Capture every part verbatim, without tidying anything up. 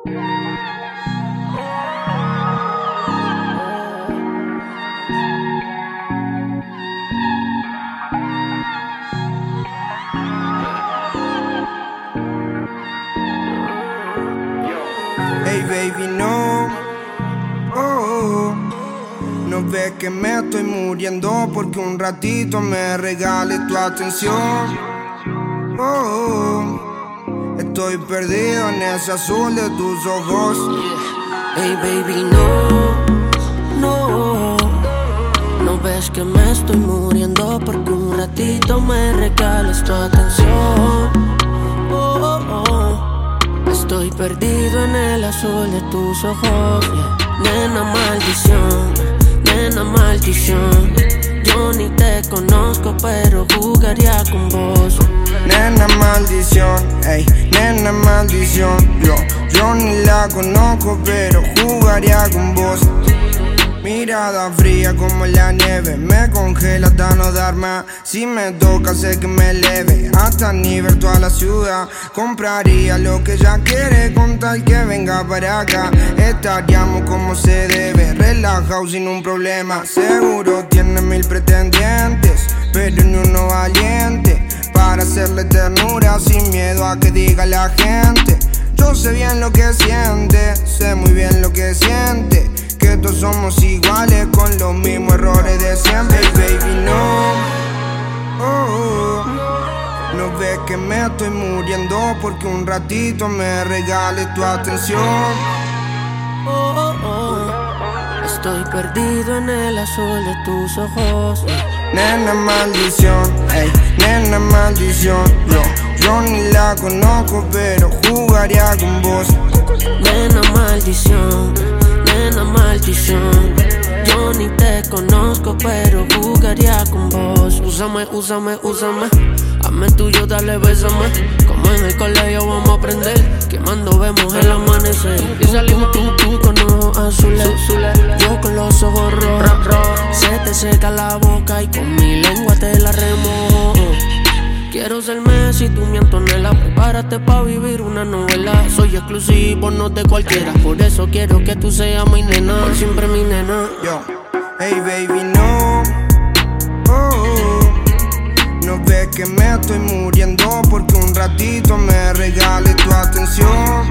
Hey baby, no, oh, no ves que me estoy muriendo porque un ratito me regales tu atención. Oh, estoy perdido en ese azul de tus ojos. Hey baby, no, no, no ves que me estoy muriendo porque un ratito me regales tu atención. Oh, oh, oh. Estoy perdido en el azul de tus ojos, yeah. Nena, maldición, nena, maldición. Yo ni te conozco, pero jugaría con vos. Nena, maldición, ey, nena, maldición. Yo, yo ni la conozco, pero jugaría con vos. Mirada fría como la nieve, me congela hasta no dar más. Si me toca sé que me eleve hasta nivel toda la ciudad. Compraría lo que ella quiere con tal que venga para acá. Estaríamos como se debe, relajado sin un problema. Seguro tiene mil pretendientes, pero ni uno valiente para hacerle ternura sin miedo a que diga la gente. Yo sé bien lo que siente, sé muy bien lo que siente, que todos somos iguales con los mismos errores de siempre. Hey, baby, no, oh, no ves que me estoy muriendo porque un ratito me regales tu atención. Oh, oh, oh. Estoy perdido en el azul de tus ojos. Nena, maldición, ey, nena, maldición. Yo, yo ni la conozco, pero jugaría con vos. Nena, maldición, nena, maldición. Yo ni te conozco, pero jugaría con vos. Úsame, úsame, úsame. Hazme tuyo, dale, bésame. Como en el colegio vamos a aprender. Quemando vemos el amanecer. Y salimos tú, tú con ojos azules. Yo con los ojos rojos. Se te seca la boca y con mi lengua te la remojo. Quiero ser Messi, tú mi Antonella. Prepárate pa' vivir una novela. Soy exclusivo, no de cualquiera. Por eso quiero que tú seas mi nena, por siempre mi nena. Yo, hey baby, no, oh, no ves que me estoy muriendo porque un ratito me regales tu atención.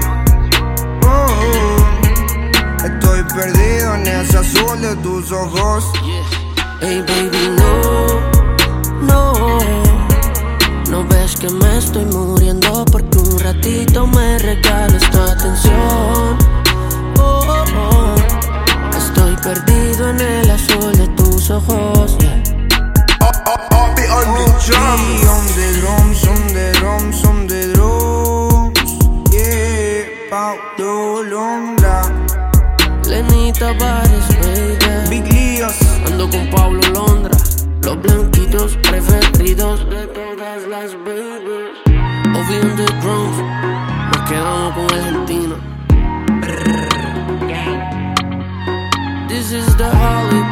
Oh, estoy perdido en ese azul de tus ojos. Hey baby, no, no, no ves que me estoy muriendo porque un ratito me regales tu atención. Oh, oh, oh. Estoy perdido en el azul de tus ojos, yeah. Oh, oh, oh, be on the drums, on the drums, on the drums, on the drums, yeah. Paulo Londra, Lenita Bares, baby. Big Líos, ando con Pablo Londra, los blanquitos preferidos de todas las babies. Ovi on the drums, nos quedamos con Argentina. This is the Hollywood.